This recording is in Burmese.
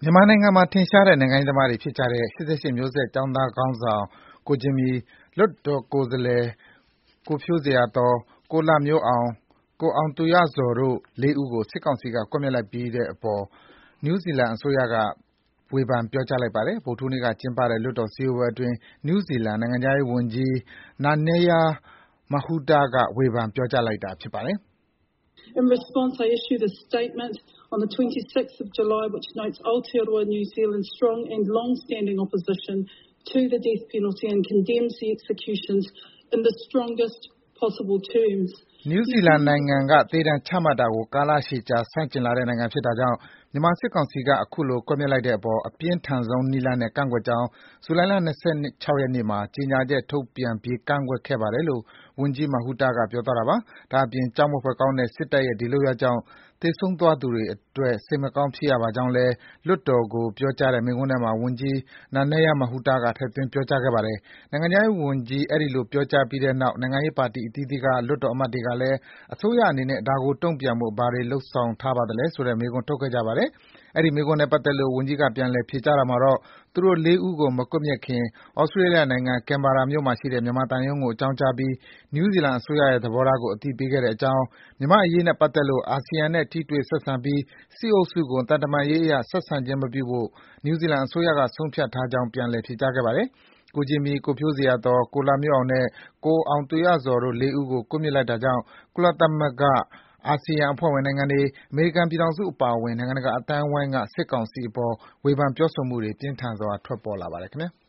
မြန်မာနိုင်ငံမှာထင်ရှားတဲ့နိုင်ငံရေးသမားတွေဖြစ်ကြတဲ့ ၈၈မျိုးဆက်ကျောင်းသားခေါင်းဆောင် ကိုဂျင်မီ၊ လွှတ်တော်ကိုယ်စားလှယ် ကိုဖြိုးဇေယျာသော်၊ ကိုလှမျိုးအောင်၊ ကိုအောင်သူရဇော်တို့ ၄ ဦးကို စစ်ကောင်စီက ကွပ်မျက်လိုက်ပြီးတဲ့အပေါ် နယူးဇီလန်အစိုးရက ဝေဖန်ပြောကြားလိုက်ပါတယ်။ ဗုဒ္ဓဟူးနေ့ကကျင်းပတဲ့ လွှတ်တော်စည်းဝေးပွဲအတွင်း နယူးဇီလန်နိုင်ငံခြားရေးဝန်ကြီး Nanaia Mahuta က ဝေဖန်ပြောကြားလိုက်တာဖြစ်ပါတယ်။ In response, I issued a statement on the 26th of July which notes Aotearoa New Zealand's strong and long-standing opposition to the death penalty and condemns the executions in the strongest possible terms. နယူးဇီလန်နိုင်ငံက သေဒဏ်ချမှတ်တာကို ကာလရှည်ကြာဆန့်ကျင်လာတဲ့နိုင်ငံဖြစ်တာကြောင့် မြန်မာစစ်ကောင်စီက အခုလို ကွပ်မျက်လိုက်တဲ့အပေါ် အပြင်းထန်ဆုံးနည်းလမ်းနဲ့ ကန့်ကွက်ကြောင်း ဇူလိုင်လ ၂၆ ရက်နေ့မှာ ကြေညာချက်ထုတ်ပြန်ပြီး ကန့်ကွက်ခဲ့ပါတယ်လို့ ဝန်ကြီး Mahuta က ပြောသွားတာပါ။ ဒါ့အပြင် ကြောက်မက်ဖွယ်ကောင်းတဲ့ စစ်တပ်ရဲ့ ဒီလုပ်ရပ်ကြောင့် သေဆုံးသွားသူတွေအတွက် စိတ်မကောင်းဖြစ်ရပါကြောင်းလည်း လွှတ်တော်ကိုပြောကြားတဲ့မိန့်ခွန်းထဲမှာ ဝန်ကြီး Nanaia Mahuta က ထည့်သွင်းပြောကြားခဲ့ပါတယ်။ နိုင်ငံခြားရေးဝန်ကြီး အဲဒီလိုပြောကြားပြီးတဲ့နောက် နိုင်ငံရေးပါတီအသီးသီးက လွှတ်တော်အမတ်တွေကလည်း အစိုးရအနေနဲ့ ဒါကိုတုံ့ပြန်ဖို့ ဘာတွေလုပ်ဆောင်ထားပါသလဲဆိုတဲ့ မေးခွန်းထုတ်ခဲ့ကြပါတယ်။ အဲဒီမေးခွန်းနဲ့ပတ်သက်လို့ ဝန်ကြီးက ပြန်လည်ဖြေကြားတာမှာတော့ သူတို့ ၄ ဦးကို မကွပ်မျက်ခင် Australia နိုင်ငံ Canberra မြို့မှာရှိတဲ့ မြန်မာသံရုံးကို အကြောင်းကြားပြီး နယူးဇီလန်အစိုးရရဲ့သဘောထားကို အသိပေးခဲ့တဲ့အကြောင်း၊ မြန်မာ့အရေးနဲ့ပတ်သက်လို့ အာဆီယံနဲ့ ထိတွေ့ဆက်ဆံပြီး စစ်အုပ်စုကို သံတမန်ရေးအရ ဆက်ဆံခြင်းမပြုဖို့ နယူးဇီလန်အစိုးရက ဆုံးဖြတ်ထားကြောင်း ပြန်လည် ဖြေကြားခဲ့ပါတယ်။ ကိုဂျင်မီ၊ ကိုဖြိုးဇေယျာသော်၊ ကိုလှမျိုးအောင်နဲ့ ကိုအောင်သူရဇော်တို့ ၄ ဦးကို ကွပ်မျက်လိုက်တာကြောင့် ကုလသမဂ္ဂ၊ အာဆီယံအဖွဲ့ဝင်နိုင်ငံတွေ၊ အမေရိကန်ပြည်ထောင်စုအပါအဝင် နိုင်ငံတကာအသိုင်းအဝိုင်းက စစ်ကောင်စီအပေါ် ဝေဖန်ပြောဆိုမှုတွေ ပြင်းထန်စွာ ထွက်ပေါ်လာပါတယ်ခင်ဗျာ